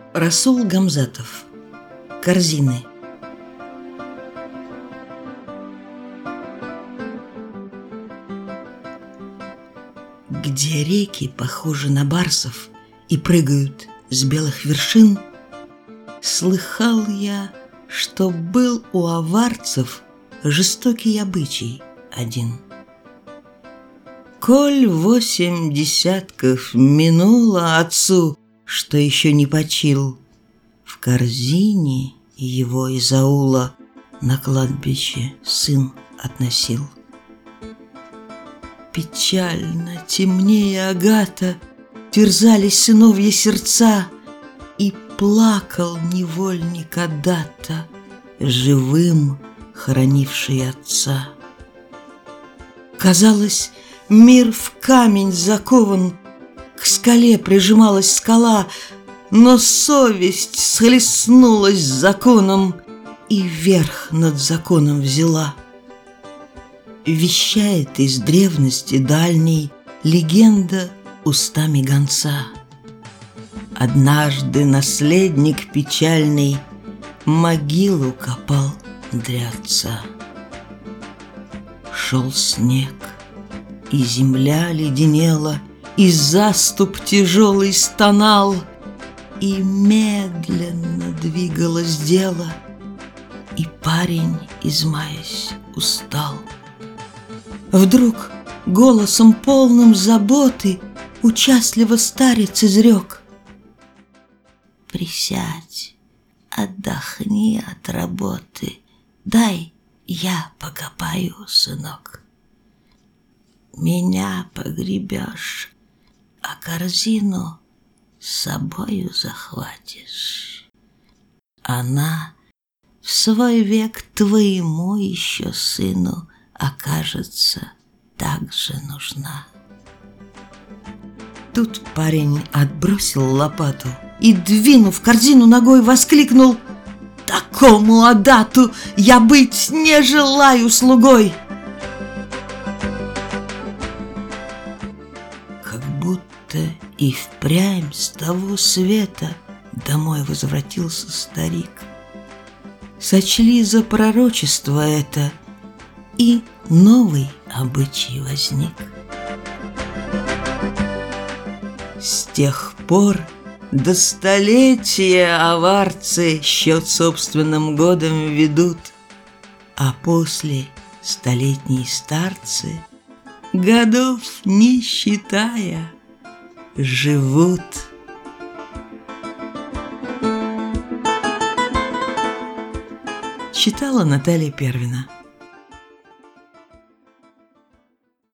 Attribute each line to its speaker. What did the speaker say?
Speaker 1: Расул Гамзатов. Корзины. Где реки похожи на барсов и прыгают с белых вершин, слыхал я, что был у аварцев жестокий обычай один. Коль 8 десятков минуло отцу, что еще не почил, в корзине его из аула на кладбище сын относил. Печально, темнее агата, терзались сыновья сердца, и плакал невольник когда-то, живым хоронивший отца. Казалось, мир в камень закован, к скале прижималась скала, но совесть схлестнулась с законом и верх над законом взяла. Вещает из древности дальней легенда устами гонца. Однажды наследник печальный могилу копал для отца. Шел снег, и земля леденела, и заступ тяжелый стонал, и медленно двигалось дело, и парень, измаясь, устал. Вдруг голосом полным заботы участливо старец изрек: «Присядь, отдохни от работы, дай я покопаю, сынок. Меня погребешь, а корзину с собою захватишь. Она в свой век твоему еще сыну окажется так же нужна». Тут парень отбросил лопату и, двинув корзину ногой, воскликнул: «Такому адату я быть не желаю слугой!» Как будто и впрямь с того света домой возвратился старик. Сочли за пророчество это, и новый обычай возник. С тех пор до столетия аварцы счет собственным годом ведут, а после столетние старцы, годов не считая, живут. Читала Наталья Первина.